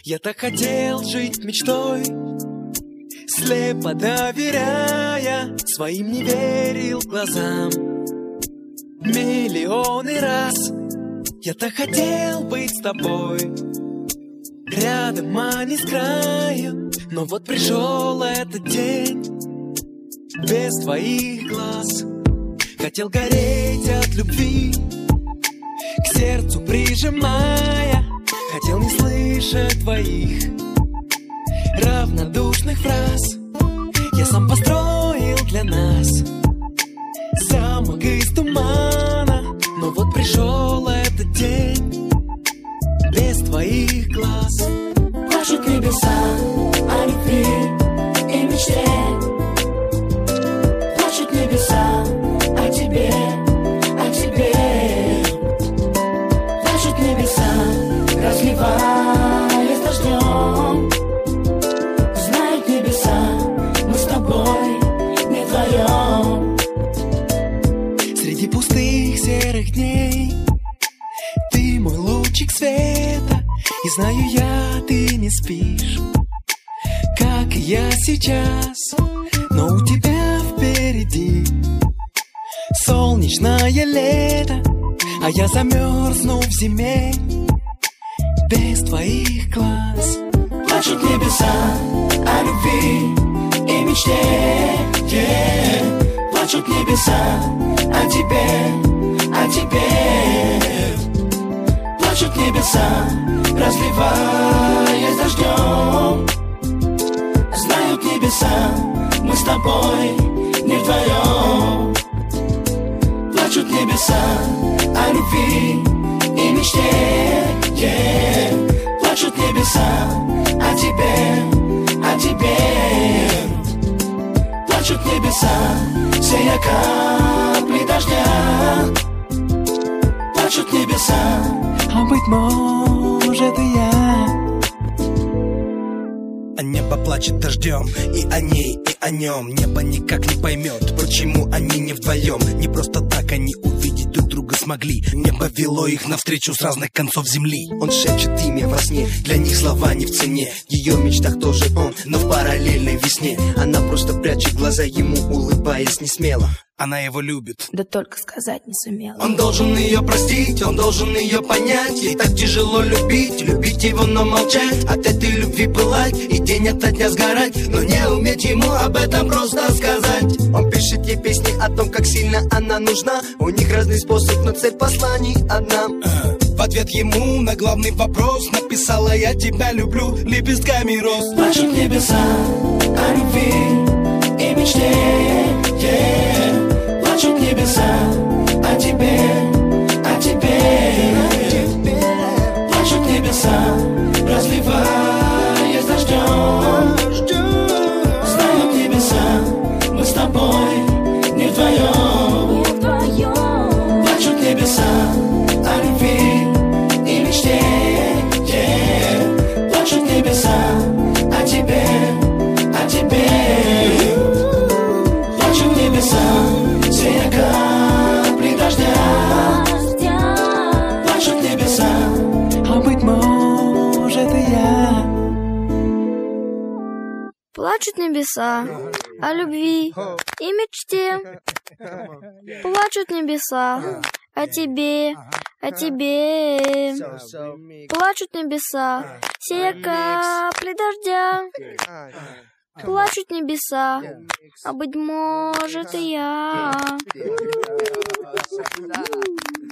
Я так хотел жить мечтой, слепо доверяя, своим не верил глазам. Миллионы раз я так хотел быть с тобой, рядом, а не с краю. Но вот пришел этот день без твоих глаз. Хотел гореть от любви, к сердцу прижимая. Хотел не слышать твоих равнодушных фраз. Я сам построил для нас замок из тумана. Но вот пришел этот день без твоих глаз. Плачут небеса о любви и мечте. Плачут небеса о тебе, о тебе. Плачут небеса, разливаясь дождем. Знают небеса, мы с тобой не вдвоем. Среди пустых серых дней ты мой лучик света. И знаю я, ты не спишь, как и я сейчас. Но у тебя впереди солнечное лето, а я замерзну в зиме без твоих глаз. Плачут небеса о любви и мечте, Плачут небеса о тебе, о тебе. Плачут небеса, разливаясь дождем. Знают небеса, мы с тобой не вдвоем. Плачут небеса о любви и мечте, Плачут небеса о тебе, о тебе. Плачут небеса, сея капли дождя. Плачут небеса, а быть может и я. А небо плачет дождем и о ней, и о нем. Небо никак не поймет, почему они не вдвоем. Не просто так они увидеть друг друга смогли. Небо вело их навстречу с разных концов земли. Он шепчет имя во сне, для них слова не в цене. В ее мечтах тоже он, но в параллельной весне. Она просто прячет глаза ему, улыбаясь не смело. Она его любит, да только сказать не сумела. Он должен ее простить, он должен ее понять. Ей так тяжело любить, любить его, но молчать. От этой любви пылать и день ото дня сгорать, но не уметь ему об этом просто сказать. Он пишет ей песни о том, как сильно она нужна. У них разный способ, но цель посланий одна. В ответ ему на главный вопрос написала: я тебя люблю лепестками роз. Плачут небеса о любви и мечте, Плачут небеса о тебе, о тебе. Плачут небеса, разливаясь дождем. Знают небеса, мы с тобой не вдвоем. Плачут небеса о любви и мечте, Плачут небеса о тебе, о тебе. Плачут небеса, сея капли дождя. Плачут небеса, а быть может и я. Плачут небеса о любви и мечте. Плачут небеса о тебе, о тебе. Плачут небеса, сея капли дождя. Плачут небеса, а быть может и я.